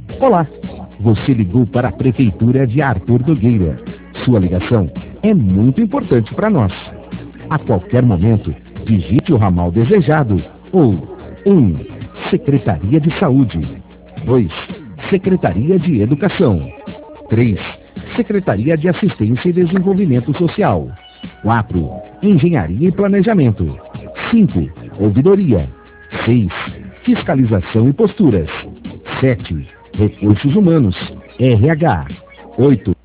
Olá, você ligou para a Prefeitura de Arthur Nogueira. Sua ligação é muito importante para nós. A qualquer momento, digite o ramal desejado ou 1. Secretaria de Saúde. 2. Secretaria de Educação. 3. Secretaria de Assistência e Desenvolvimento Social. 4. Engenharia e Planejamento. 5. Ouvidoria. 6. Fiscalização e Posturas. 7. Recursos Humanos. RH. 8.